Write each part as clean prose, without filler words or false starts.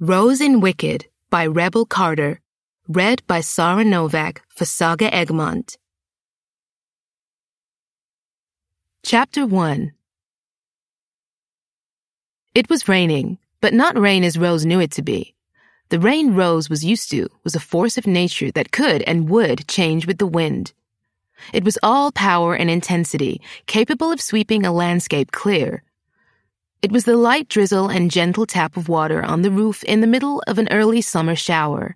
Rose in Wicked by Rebel Carter. Read by Sarah Novak for Saga Egmont. Chapter 1. It was raining, but not rain as Rose knew it to be. The rain Rose was used to was a force of nature that could and would change with the wind. It was all power and intensity, capable of sweeping a landscape clear. It was the light drizzle and gentle tap of water on the roof in the middle of an early summer shower.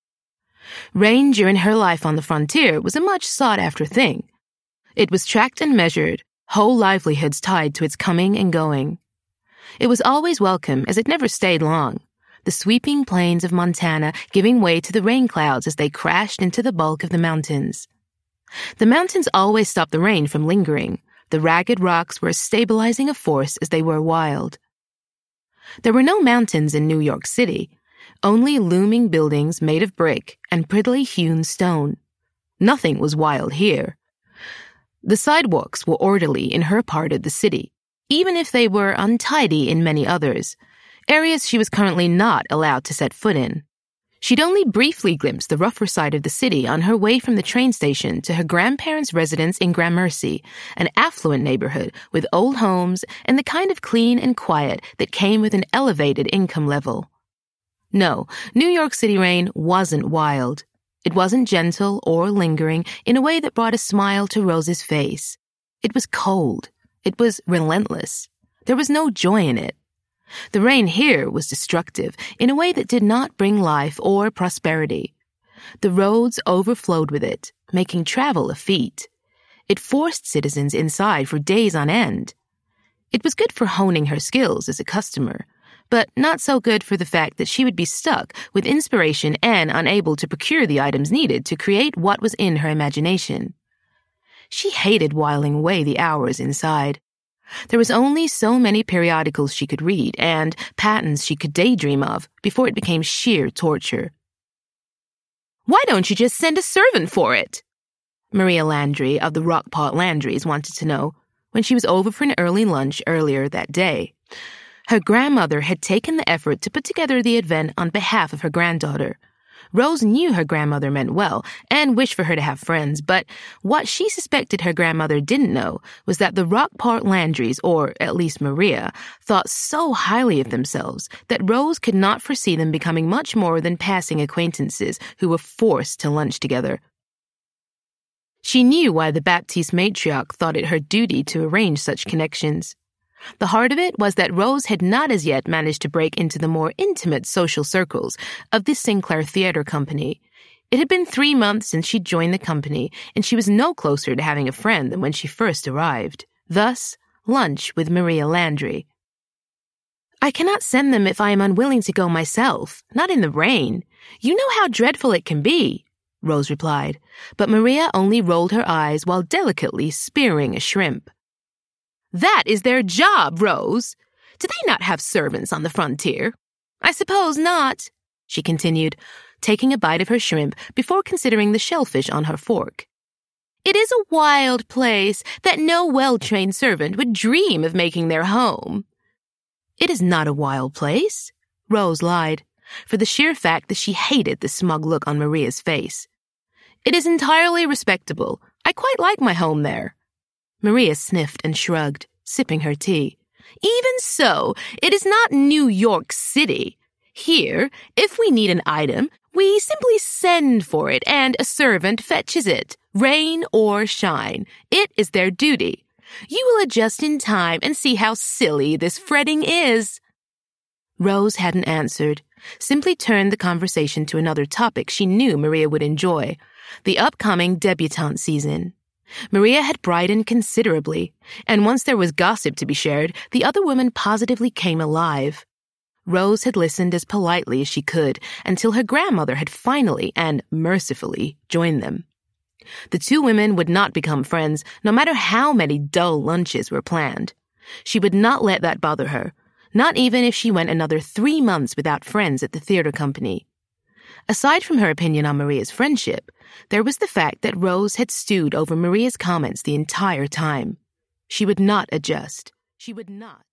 Rain during her life on the frontier was a much sought-after thing. It was tracked and measured, whole livelihoods tied to its coming and going. It was always welcome as it never stayed long, the sweeping plains of Montana giving way to the rain clouds as they crashed into the bulk of the mountains. The mountains always stopped the rain from lingering. The ragged rocks were as stabilizing a force as they were wild. There were no mountains in New York City, only looming buildings made of brick and prettily hewn stone. Nothing was wild here. The sidewalks were orderly in her part of the city, even if they were untidy in many others, areas she was currently not allowed to set foot in. She'd only briefly glimpsed the rougher side of the city on her way from the train station to her grandparents' residence in Gramercy, an affluent neighborhood with old homes and the kind of clean and quiet that came with an elevated income level. No, New York City rain wasn't wild. It wasn't gentle or lingering in a way that brought a smile to Rose's face. It was cold. It was relentless. There was no joy in it. The rain here was destructive in a way that did not bring life or prosperity. The roads overflowed with it, making travel a feat. It forced citizens inside for days on end. It was good for honing her skills as a customer, but not so good for the fact that she would be stuck with inspiration and unable to procure the items needed to create what was in her imagination. She hated whiling away the hours inside. There was only so many periodicals she could read and patents she could daydream of before it became sheer torture. "Why don't you just send a servant for it?" Maria Landry of the Rockport Landrys wanted to know when she was over for an early lunch earlier that day. Her grandmother had taken the effort to put together the event on behalf of her granddaughter. Rose knew her grandmother meant well and wished for her to have friends, but what she suspected her grandmother didn't know was that the Rockport Landrys, or at least Maria, thought so highly of themselves that Rose could not foresee them becoming much more than passing acquaintances who were forced to lunch together. She knew why the Baptiste matriarch thought it her duty to arrange such connections. The heart of it was that Rose had not as yet managed to break into the more intimate social circles of the Sinclair Theater Company. It had been 3 months since she'd joined the company, and she was no closer to having a friend than when she first arrived. Thus, lunch with Maria Landry. "I cannot send them if I am unwilling to go myself, not in the rain. You know how dreadful it can be," Rose replied, but Maria only rolled her eyes while delicately spearing a shrimp. "That is their job, Rose. Do they not have servants on the frontier?" "I suppose not," she continued, taking a bite of her shrimp before considering the shellfish on her fork. "It is a wild place that no well-trained servant would dream of making their home." "It is not a wild place," Rose lied, for the sheer fact that she hated the smug look on Maria's face. "It is entirely respectable. I quite like my home there." Maria sniffed and shrugged, sipping her tea. "Even so, it is not New York City. Here, if we need an item, we simply send for it and a servant fetches it, rain or shine. It is their duty. You will adjust in time and see how silly this fretting is." Rose hadn't answered, simply turned the conversation to another topic she knew Maria would enjoy, the upcoming debutante season. Maria had brightened considerably, and once there was gossip to be shared, the other woman positively came alive. Rose had listened as politely as she could until her grandmother had finally and mercifully joined them. The two women would not become friends, no matter how many dull lunches were planned. She would not let that bother her, not even if she went another 3 months without friends at the theater company. Aside from her opinion on Maria's friendship, there was the fact that Rose had stewed over Maria's comments the entire time. She would not adjust. She would not.